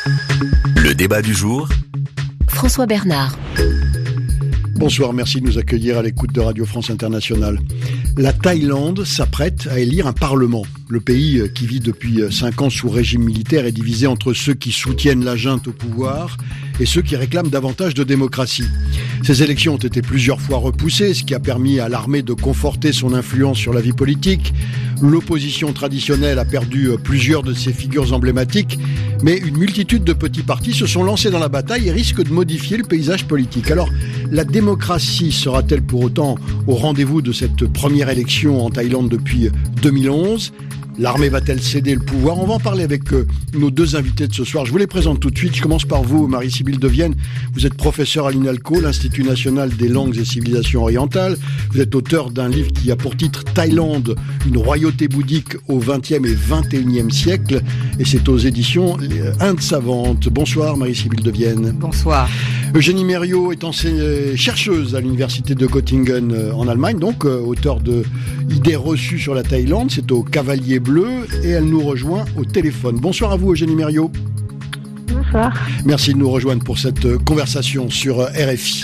Le débat du jour. François Bernard. Bonsoir, merci de nous accueillir à l'écoute de Radio France Internationale. La Thaïlande s'apprête à élire un parlement. Le pays, qui vit depuis 5 ans sous régime militaire, est divisé entre ceux qui soutiennent la junte au pouvoir et ceux qui réclament davantage de démocratie. Ces élections ont été plusieurs fois repoussées, ce qui a permis à l'armée de conforter son influence sur la vie politique. L'opposition traditionnelle a perdu plusieurs de ses figures emblématiques, mais une multitude de petits partis se sont lancés dans la bataille et risquent de modifier le paysage politique. Alors, la démocratie sera-t-elle pour autant au rendez-vous de cette première élection en Thaïlande depuis 2011 ? L'armée va-t-elle céder le pouvoir ? On va en parler avec nos deux invités de ce soir. Je vous les présente tout de suite. Je commence par vous, Marie-Sybille Devienne. Vous êtes professeure à l'INALCO, l'Institut national des langues et civilisations orientales. Vous êtes auteur d'un livre qui a pour titre « Thaïlande, une royauté bouddhique au XXe et XXIe siècle ». Et c'est aux éditions Inde savante. Bonsoir, Marie-Sybille Devienne. Bonsoir. Eugénie Merriot est chercheuse à l'université de Göttingen en Allemagne, donc auteur de Idées reçues sur la Thaïlande. C'est au Cavalier Bleu et elle nous rejoint au téléphone. Bonsoir à vous, Eugénie Merriot. Bonsoir. Merci de nous rejoindre pour cette conversation sur RFI.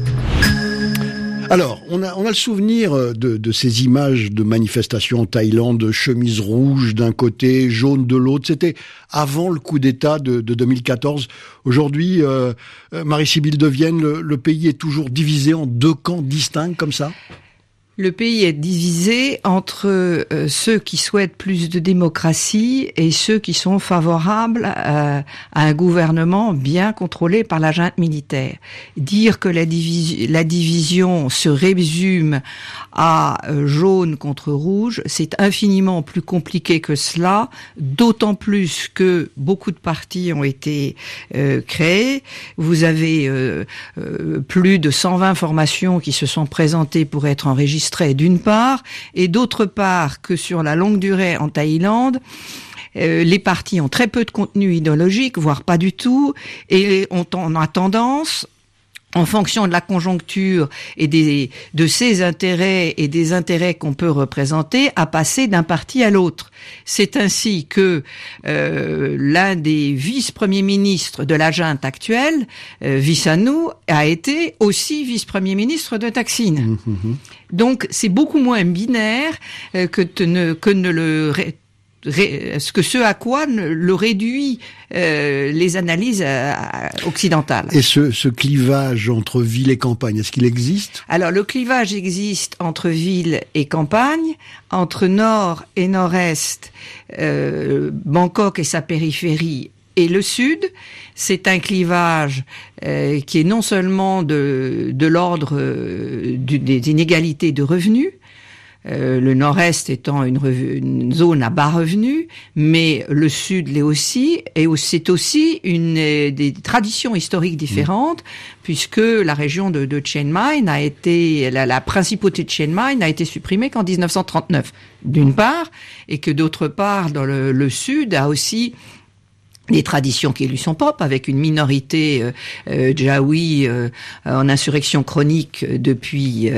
Alors, on a le souvenir de ces images de manifestations en Thaïlande, chemise rouge d'un côté, jaune de l'autre. C'était avant le coup d'État de 2014. Aujourd'hui, Marie-Sybille Devienne, le pays est toujours divisé en deux camps distincts comme ça ? Le pays est divisé entre ceux qui souhaitent plus de démocratie et ceux qui sont favorables à un gouvernement bien contrôlé par la junte militaire. Dire que la division se résume à jaune contre rouge, c'est infiniment plus compliqué que cela, d'autant plus que beaucoup de partis ont été créés. Vous avez plus de 120 formations qui se sont présentées pour être enregistrées d'une part, et d'autre part que sur la longue durée en Thaïlande, les partis ont très peu de contenu idéologique, voire pas du tout, et on a tendance, en fonction de la conjoncture et de ses intérêts et des intérêts qu'on peut représenter, à passer d'un parti à l'autre. C'est ainsi que l'un des vice-premiers ministres de la junte actuelle, Visanu, a été aussi vice-premier ministre de Thaksin. Donc c'est beaucoup moins binaire ce à quoi le réduit les analyses occidentales. Et ce clivage entre ville et campagne, est-ce qu'il existe ? Alors le clivage existe entre ville et campagne, entre nord et nord-est, Bangkok et sa périphérie, et le sud. C'est un clivage qui est non seulement de l'ordre des inégalités de revenus, le nord-est étant une zone à bas revenus, mais le sud l'est aussi, et c'est aussi des traditions historiques différentes, puisque la région de Chiang Mai la principauté de Chiang Mai n'a été supprimée qu'en 1939, d'une part, et que d'autre part, dans le sud, a aussi des traditions qui lui sont propres, avec une minorité Jawi en insurrection chronique depuis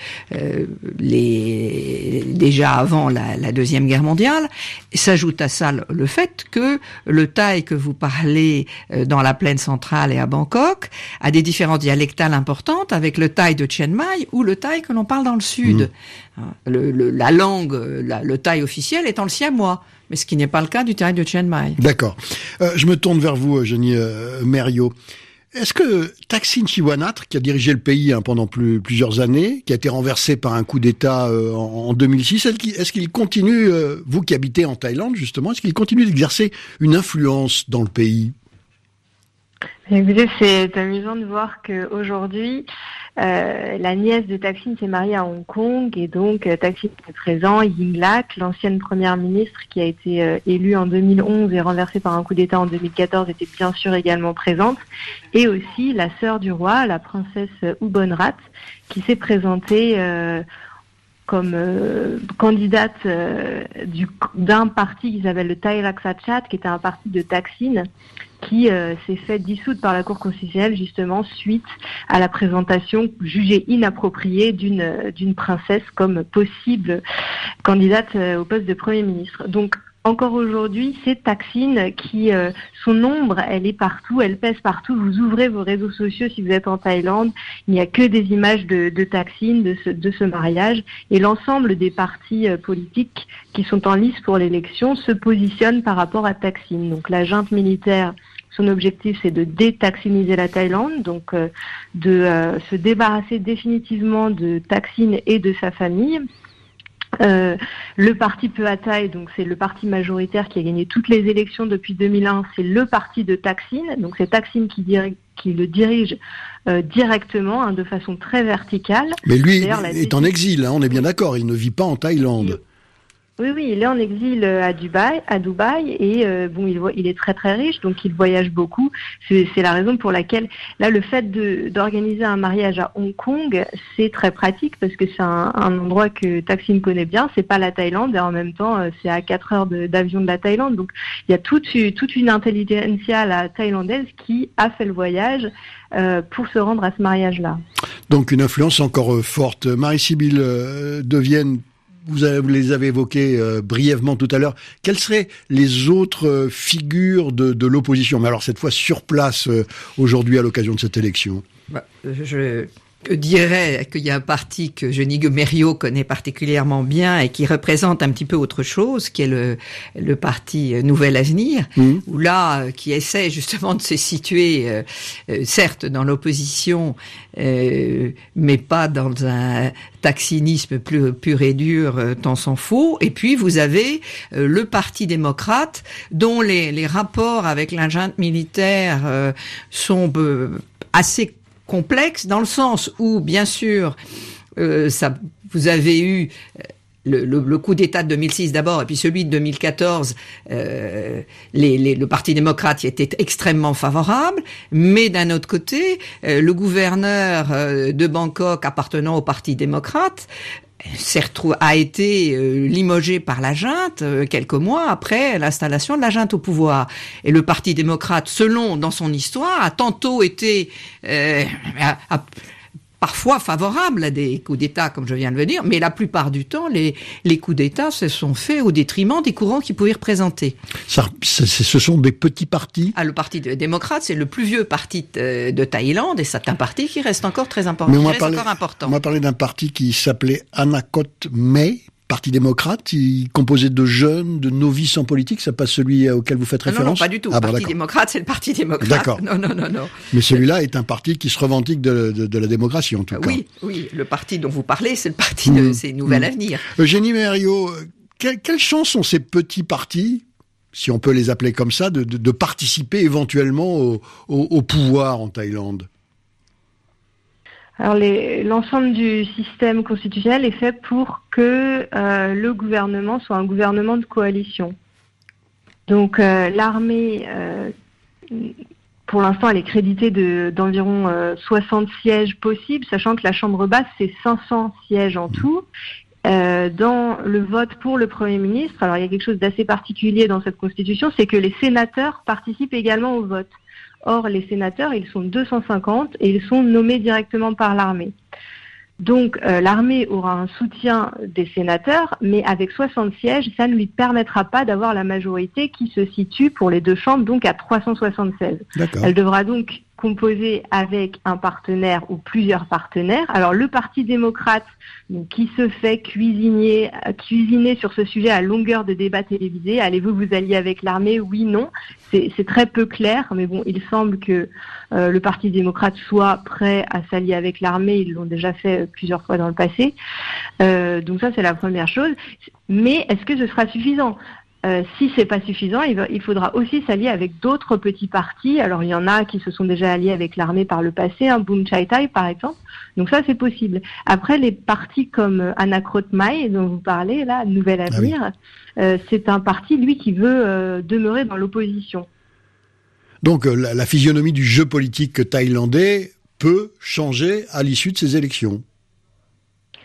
déjà avant la Deuxième Guerre mondiale. S'ajoute à ça le fait que le thaï que vous parlez dans la plaine centrale et à Bangkok a des différences dialectales importantes avec le thaï de Chiang Mai ou le thaï que l'on parle dans le sud. La langue, le thaï officiel étant le siamois, mais ce qui n'est pas le cas du thaï de Chiang Mai. D'accord. Je me tourne vers vous, Eugénie Merriot. Est-ce que Thaksin Shinawatra, qui a dirigé le pays pendant plusieurs années, qui a été renversé par un coup d'État en 2006, est-ce qu'il continue, vous qui habitez en Thaïlande justement, est-ce qu'il continue d'exercer une influence dans le pays ? Écoutez, c'est amusant de voir qu'aujourd'hui, la nièce de Thaksin s'est mariée à Hong Kong et donc Thaksin est présent. Yingluck, l'ancienne première ministre qui a été élue en 2011 et renversée par un coup d'État en 2014, était bien sûr également présente. Et aussi la sœur du roi, la princesse Ubonrat, qui s'est présentée comme candidate d'un parti qui s'appelle le Thai Raksa Chart, qui était un parti de Thaksin, qui s'est fait dissoudre par la Cour constitutionnelle justement suite à la présentation jugée inappropriée d'une princesse comme possible candidate au poste de Premier ministre. Donc encore aujourd'hui, c'est Thaksin qui, son ombre, elle est partout, elle pèse partout. Vous ouvrez vos réseaux sociaux si vous êtes en Thaïlande, il n'y a que des images de Thaksin, de ce mariage. Et l'ensemble des partis politiques qui sont en lice pour l'élection se positionnent par rapport à Thaksin. Donc la junte militaire, son objectif, c'est de détaxiniser la Thaïlande, donc de se débarrasser définitivement de Thaksin et de sa famille. Le parti Pheu Thai, donc c'est le parti majoritaire qui a gagné toutes les élections depuis 2001, c'est le parti de Thaksin, donc c'est Thaksin qui le dirige directement, de façon très verticale. Mais lui est en exil, on est bien d'accord, il ne vit pas en Thaïlande. Oui, il est en exil à Dubaï, et il est très très riche, donc il voyage beaucoup. C'est la raison pour laquelle là le fait d'organiser un mariage à Hong Kong, c'est très pratique parce que c'est un endroit que Thaksin connaît bien. C'est pas la Thaïlande et en même temps c'est à 4 heures d'avion de la Thaïlande. Donc il y a toute une intelligentsia thaïlandaise qui a fait le voyage pour se rendre à ce mariage-là. Donc une influence encore forte. Marie-Sibylle de Vienne. Vous les avez évoqués brièvement tout à l'heure. Quelles seraient les autres figures de l'opposition, mais alors cette fois sur place aujourd'hui à l'occasion de cette élection? Je dirais qu'il y a un parti que Jeannigue Mériot connaît particulièrement bien et qui représente un petit peu autre chose, qui est le parti Nouvel Avenir, où là, qui essaie justement de se situer, certes dans l'opposition, mais pas dans un taxinisme pur et dur, tant s'en faut. Et puis vous avez le Parti démocrate, dont les rapports avec la junte militaire sont assez complexe dans le sens où, bien sûr, vous avez eu le coup d'État de 2006 d'abord, et puis celui de 2014, le Parti démocrate y était extrêmement favorable, mais d'un autre côté, le gouverneur de Bangkok appartenant au Parti démocrate a été limogé par la junte quelques mois après l'installation de la junte au pouvoir. Et le Parti démocrate, dans son histoire, a tantôt été parfois favorable à des coups d'État, comme je viens de le dire, mais la plupart du temps, les coups d'État se sont faits au détriment des courants qui pouvaient représenter. Ce sont des petits partis. Le Parti démocrate, c'est le plus vieux parti de Thaïlande, et c'est un parti qui reste encore très important. Mais on m'a parlé d'un parti qui s'appelait Anakot May, Parti démocrate, il composé de jeunes, de novices en politique, c'est pas celui auquel vous faites référence? Non, pas du tout. Parti démocrate, c'est le Parti démocrate. D'accord. Non. Mais celui-là est un parti qui se revendique de la démocratie, en tout cas. Oui, le parti dont vous parlez, c'est le parti de ces Nouvel Avenir. Eugénie Mériot, quelles chances ont ces petits partis, si on peut les appeler comme ça, de participer éventuellement au pouvoir en Thaïlande? Alors l'ensemble du système constitutionnel est fait pour que le gouvernement soit un gouvernement de coalition. Donc l'armée, pour l'instant, elle est créditée d'environ 60 sièges possibles, sachant que la Chambre basse, c'est 500 sièges en tout. Dans le vote pour le Premier ministre, alors il y a quelque chose d'assez particulier dans cette constitution, c'est que les sénateurs participent également au vote. Or, les sénateurs, ils sont 250 et ils sont nommés directement par l'armée. Donc, l'armée aura un soutien des sénateurs, mais avec 60 sièges, ça ne lui permettra pas d'avoir la majorité qui se situe pour les deux chambres, donc à 376. D'accord. Elle devra donc composé avec un partenaire ou plusieurs partenaires. Alors le Parti démocrate, donc, qui se fait cuisiner sur ce sujet à longueur de débats télévisés, allez-vous vous allier avec l'armée? Oui, non. C'est très peu clair, mais bon, il semble que le Parti démocrate soit prêt à s'allier avec l'armée. Ils l'ont déjà fait plusieurs fois dans le passé. Donc ça, c'est la première chose. Mais est-ce que ce sera suffisant? Si c'est pas suffisant, il faudra aussi s'allier avec d'autres petits partis. Alors il y en a qui se sont déjà alliés avec l'armée par le passé, Boom Chai Thai par exemple. Donc ça c'est possible. Après les partis comme Anakot Mai dont vous parlez là, Nouvel Avenir, c'est un parti lui qui veut demeurer dans l'opposition. Donc la physionomie du jeu politique thaïlandais peut changer à l'issue de ces élections.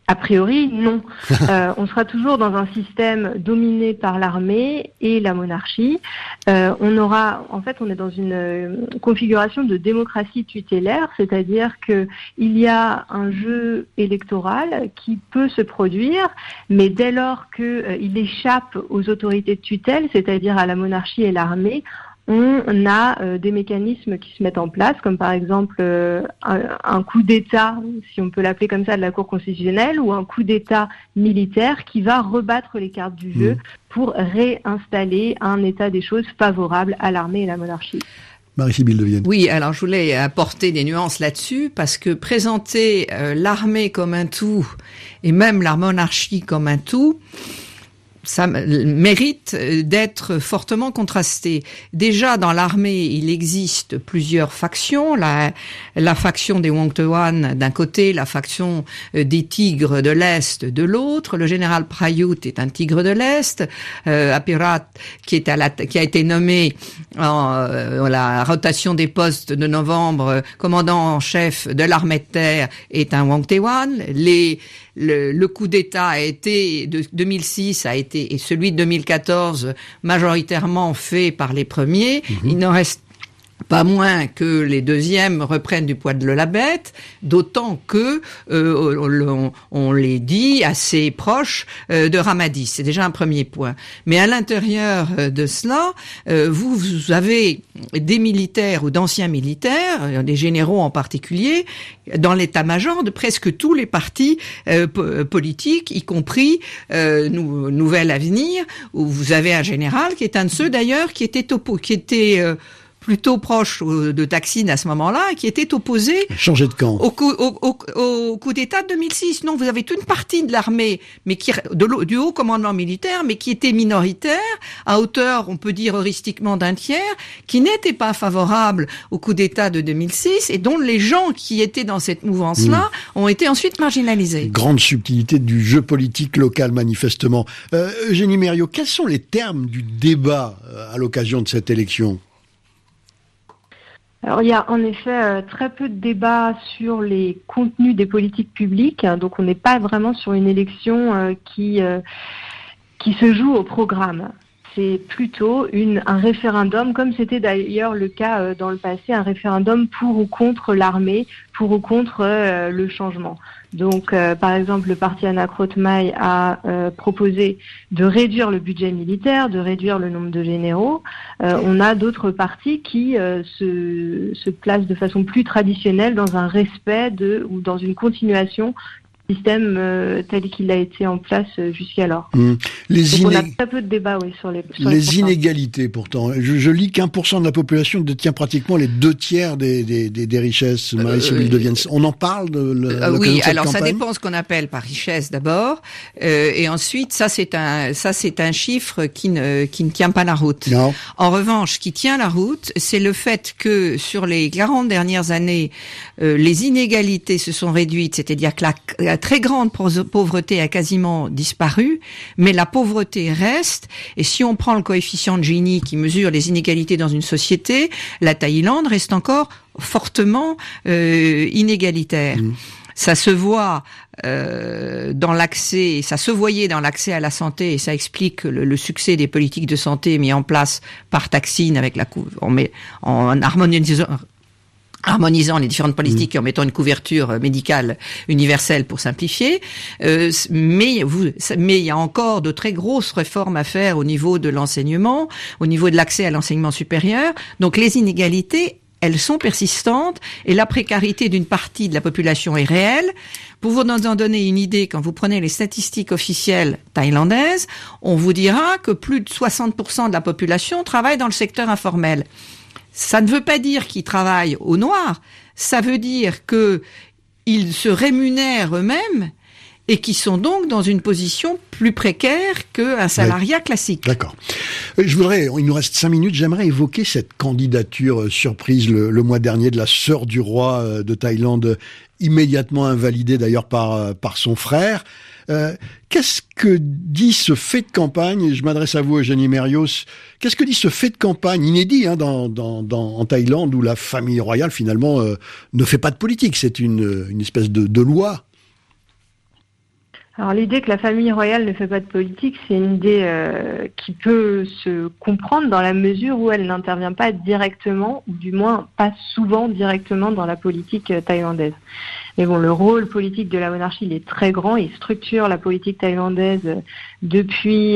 A priori, non. On sera toujours dans un système dominé par l'armée et la monarchie. On est dans une configuration de démocratie tutélaire, c'est-à-dire que il y a un jeu électoral qui peut se produire, mais dès lors qu'il échappe aux autorités de tutelle, c'est-à-dire à la monarchie et l'armée, on a des mécanismes qui se mettent en place, comme par exemple un coup d'État, si on peut l'appeler comme ça, de la Cour constitutionnelle, ou un coup d'État militaire qui va rebattre les cartes du jeu pour réinstaller un état des choses favorable à l'armée et la monarchie. Marie-Sibylle de Vienne. Oui, alors je voulais apporter des nuances là-dessus, parce que présenter l'armée comme un tout, et même la monarchie comme un tout, ça mérite d'être fortement contrasté. Déjà, dans l'armée, il existe plusieurs factions. La faction des Wangtuan d'un côté, la faction des tigres de l'Est de l'autre. Le général Prayut est un tigre de l'Est. Apirat, qui a été nommé en la rotation des postes de novembre, commandant en chef de l'armée de terre, est un Wangtuan. Le coup d'État a été de 2006 et celui de 2014 majoritairement fait par les premiers. Il n'en reste pas moins que les deuxièmes reprennent du poil de la bête, d'autant que on les dit assez proches de Ramadi. C'est déjà un premier point. Mais à l'intérieur de cela, vous avez des militaires ou d'anciens militaires, des généraux en particulier, dans l'état-major de presque tous les partis politiques, y compris Nouvel Avenir, où vous avez un général qui est un de ceux d'ailleurs qui était plutôt proche de Thaksin à ce moment-là, qui était opposé changer de camp au coup d'État de 2006. Non, vous avez toute une partie de l'armée, mais du haut commandement militaire, mais qui était minoritaire, à hauteur, on peut dire heuristiquement, d'un tiers, qui n'était pas favorable au coup d'État de 2006 et dont les gens qui étaient dans cette mouvance-là ont été ensuite marginalisés. Grande subtilité du jeu politique local, manifestement. Eugénie Mériot, quels sont les termes du débat à l'occasion de cette élection ? Alors il y a en effet très peu de débats sur les contenus des politiques publiques, donc on n'est pas vraiment sur une élection qui se joue au programme. C'est plutôt un référendum, comme c'était d'ailleurs le cas dans le passé, un référendum pour ou contre l'armée, pour ou contre le changement. Donc, par exemple, le parti Anakrotmaï a proposé de réduire le budget militaire, de réduire le nombre de généraux. On a d'autres partis qui se placent de façon plus traditionnelle dans un respect ou dans une continuation système tel qu'il a été en place jusqu'alors. On a très peu de débats sur les inégalités, pourtant. Je lis qu'1% de la population détient pratiquement les 2/3 des richesses. Marie-Sibylle de Vienne. On en parle oui, alors campagne. Ça dépend ce qu'on appelle par richesse d'abord, et ensuite ça c'est un chiffre qui ne tient pas la route. Non. En revanche, ce qui tient la route, c'est le fait que sur les 40 dernières années, les inégalités se sont réduites, c'est-à-dire que la très grande pauvreté a quasiment disparu, mais la pauvreté reste, et si on prend le coefficient de Gini qui mesure les inégalités dans une société, la Thaïlande reste encore fortement inégalitaire. Ça se voit dans l'accès, ça se voyait dans l'accès à la santé, et ça explique le succès des politiques de santé mis en place par Thaksin avec en harmonisant les différentes politiques et en mettant une couverture médicale universelle pour simplifier. Mais il y a encore de très grosses réformes à faire au niveau de l'enseignement, au niveau de l'accès à l'enseignement supérieur. Donc les inégalités, elles sont persistantes, et la précarité d'une partie de la population est réelle. Pour vous en donner une idée, quand vous prenez les statistiques officielles thaïlandaises, on vous dira que plus de 60% de la population travaille dans le secteur informel. Ça ne veut pas dire qu'ils travaillent au noir, ça veut dire qu'ils se rémunèrent eux-mêmes et qui sont donc dans une position plus précaire qu'un salariat classique. D'accord. Il nous reste 5 minutes, j'aimerais évoquer cette candidature surprise le mois dernier de la sœur du roi de Thaïlande, immédiatement invalidée d'ailleurs par son frère. Qu'est-ce que dit ce fait de campagne, et je m'adresse à vous Eugénie Mériot, qu'est-ce que dit ce fait de campagne inédit en Thaïlande, où la famille royale finalement ne fait pas de politique, c'est une espèce de loi? Alors l'idée que la famille royale ne fait pas de politique, c'est une idée qui peut se comprendre dans la mesure où elle n'intervient pas directement, ou du moins pas souvent directement dans la politique thaïlandaise. Mais bon, le rôle politique de la monarchie, il est très grand, il structure la politique thaïlandaise depuis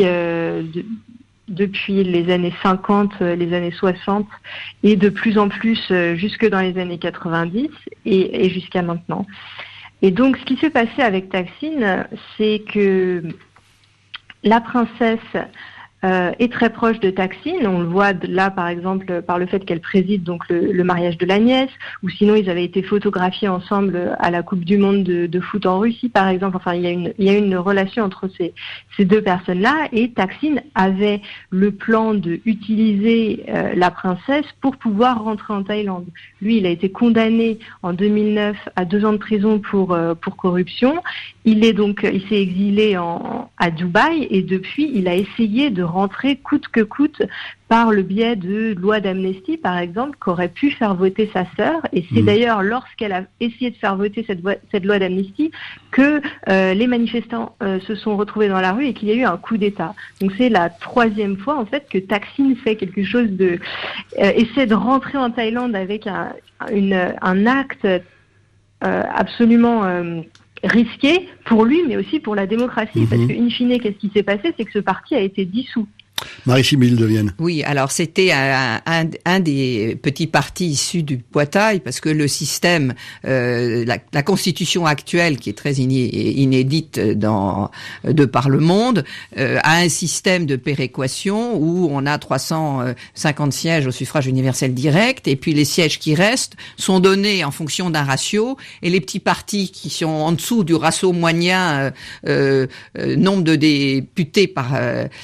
les années 50, les années 60 et de plus en plus jusque dans les années 90 et jusqu'à maintenant. Et donc, ce qui s'est passé avec Thaksin, c'est que la princesse est très proche de Thaksin. On le voit là, par exemple, par le fait qu'elle préside donc le mariage de la nièce, ou sinon ils avaient été photographiés ensemble à la Coupe du Monde de foot en Russie, par exemple. Enfin, il y a une relation entre ces deux personnes-là, et Thaksin avait le plan de utiliser la princesse pour pouvoir rentrer en Thaïlande. Lui, il a été condamné en 2009 à 2 ans de prison pour corruption. Il s'est exilé à Dubaï, et depuis, il a essayé de rentrer coûte que coûte par le biais de loi d'amnistie, par exemple, qu'aurait pu faire voter sa sœur. Et c'est d'ailleurs lorsqu'elle a essayé de faire voter cette loi d'amnistie que les manifestants se sont retrouvés dans la rue et qu'il y a eu un coup d'État. Donc c'est la 3e fois, en fait, que Thaksin fait quelque chose essaie de rentrer en Thaïlande avec un acte absolument risqué pour lui, mais aussi pour la démocratie. Parce que, in fine, qu'est-ce qui s'est passé? C'est que ce parti a été dissous. Marie-Sibylle de Vienne. Oui, alors c'était un des petits partis issus du Pheu Thai, parce que le système, la constitution actuelle, qui est très inédite de par le monde, a un système de péréquation où on a 350 sièges au suffrage universel direct, et puis les sièges qui restent sont donnés en fonction d'un ratio, et les petits partis qui sont en dessous du ratio moyen, nombre de députés par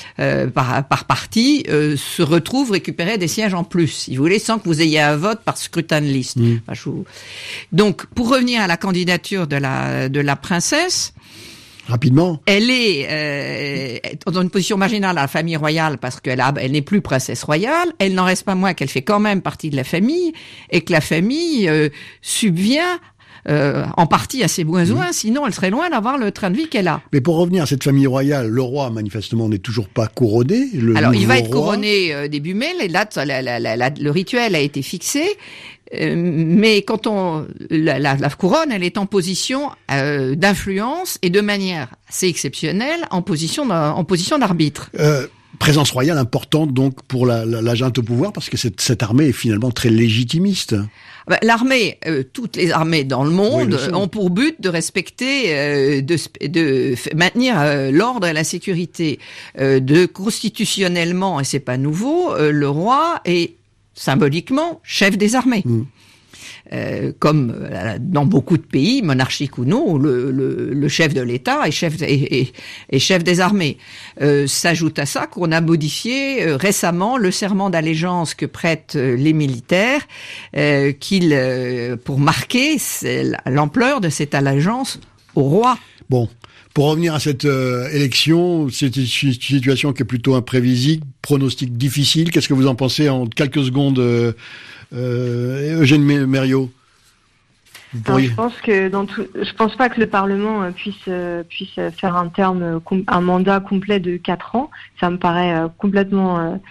parti, se retrouvent récupérer des sièges en plus, si vous voulez, sans que vous ayez un vote par scrutin de liste. Donc, pour revenir à la candidature de la princesse, rapidement, elle est dans une position marginale à la famille royale parce qu'elle n'est plus princesse royale. Elle n'en reste pas moins qu'elle fait quand même partie de la famille et que la famille subvient en partie à ses besoins, sinon elle serait loin d'avoir le train de vie qu'elle a. Mais pour revenir à cette famille royale, le roi, manifestement, n'est toujours pas couronné. Alors, il va être couronné début mai, les dates, le rituel a été fixé, mais quand la couronne, elle est en position d'influence et de manière assez exceptionnelle en position d'arbitre. Présence royale importante donc pour la junte au pouvoir, parce que cette armée est finalement très légitimiste. L'armée, toutes les armées dans le monde ont pour but de respecter, de maintenir l'ordre et la sécurité. Constitutionnellement, et c'est pas nouveau, le roi est symboliquement chef des armées. Comme dans beaucoup de pays, monarchiques ou non, le chef de l'État est chef des armées. S'ajoute à ça qu'on a modifié récemment le serment d'allégeance que prêtent les militaires, pour marquer l'ampleur de cette allégeance au roi. Bon. Pour revenir à cette élection, c'est une situation qui est plutôt imprévisible, pronostic difficile. Qu'est-ce que vous en pensez en quelques secondes, Eugène Merriot? Je pense pas que le Parlement puisse faire un mandat complet de 4 ans. Ça me paraît complètement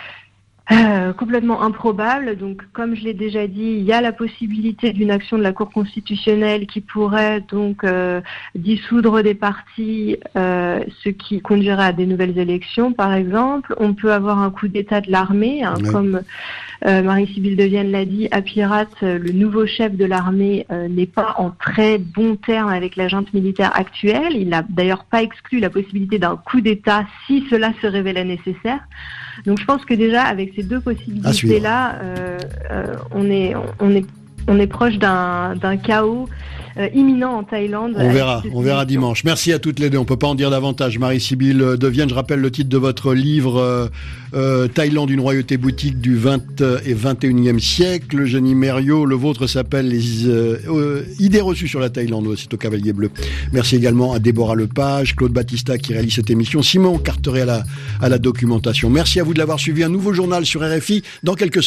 improbable. Donc, comme je l'ai déjà dit, il y a la possibilité d'une action de la Cour constitutionnelle qui pourrait donc dissoudre des partis, ce qui conduirait à des nouvelles élections, par exemple. On peut avoir un coup d'État de l'armée, comme Marie-Sibylle de Vienne l'a dit, Apirat, le nouveau chef de l'armée, n'est pas en très bon terme avec la junte militaire actuelle. Il n'a d'ailleurs pas exclu la possibilité d'un coup d'État si cela se révélait nécessaire. Donc je pense que déjà avec ces deux possibilités-là, on est proche d'un chaos imminent en Thaïlande. On verra dimanche. Merci à toutes les deux. On peut pas en dire davantage. Marie-Sibylle de Vienne, je rappelle le titre de votre livre Thaïlande, une royauté boutique du 20 et 21e siècle. Eugénie Merriot, le vôtre s'appelle Les idées reçues sur la Thaïlande. C'est au Cavalier Bleu. Merci également à Déborah Lepage, Claude Battista qui réalise cette émission, Simon Carteret à la documentation. Merci à vous de l'avoir suivi. Un nouveau journal sur RFI dans quelques